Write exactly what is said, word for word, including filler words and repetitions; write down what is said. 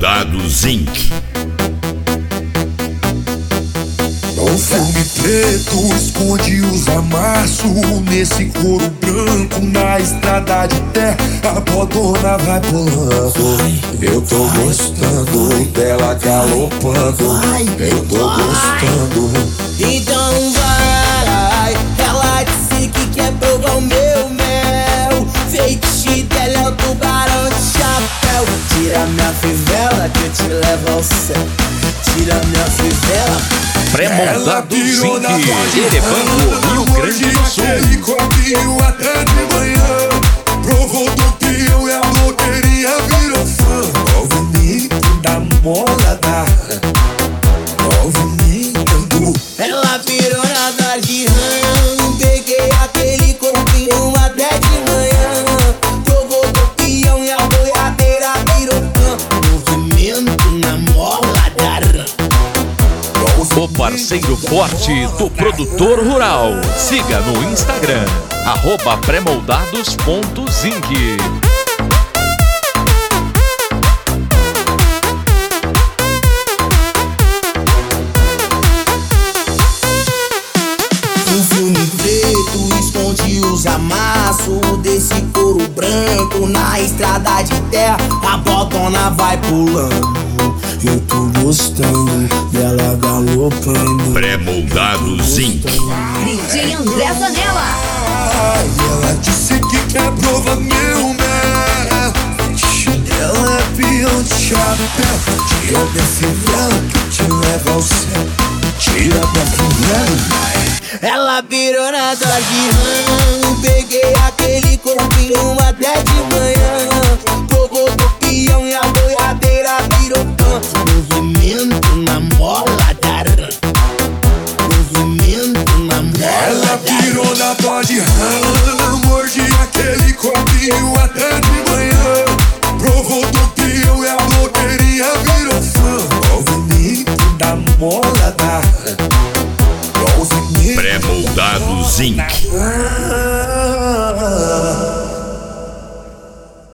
Pré-moldados incorporação. O filme preto esconde os amassos nesse couro branco na estrada de terra. A bodona vai pulando. Eu tô gostando dela galopando. Eu tô gostando. Então vai, ela disse que quer provar o meu mel. Feitiço dela é o tubarão de chapéu. Tira minha fivela que eu te levo ao céu. Tira minha fivela. Pré-moldados incorporação. Erebango, Rio Grande do Sul. Aquele copinho até de manhã. Provou do peão e a blogueirinha virou fã. Movimento da molada. Movimento. Ela virou na tarde, hum, peguei aquele copinho até de manhã. Provou do peão e a boiadeira virou fã. Movimento na molada. O parceiro forte do produtor rural. Siga no Instagram, arroba pré-moldados ponto zinc. O filme preto esconde os amassos desse couro branco na estrada de terra. A botona vai pulando. Eu tô gostando dela galopando. Pré-moldados incorporação. D J André Zanella. Ai, ela disse que quer provar meu mel. Ela é peão de chapéu. Tira minha fivela que eu te levo ao céu. Tira minha fivela. Ela virou na tarde, hum, peguei aquele corpinho até de manhã. Provou do peão e a boiadeira virou fã. Movimento na molada. Movimento na molada. Ela pirou na body run. Mordi aquele copinho até de manhã. Provou do peão e a blogueirinha virou fã. Movimento da molada. Pré-moldados incorporação. Ah,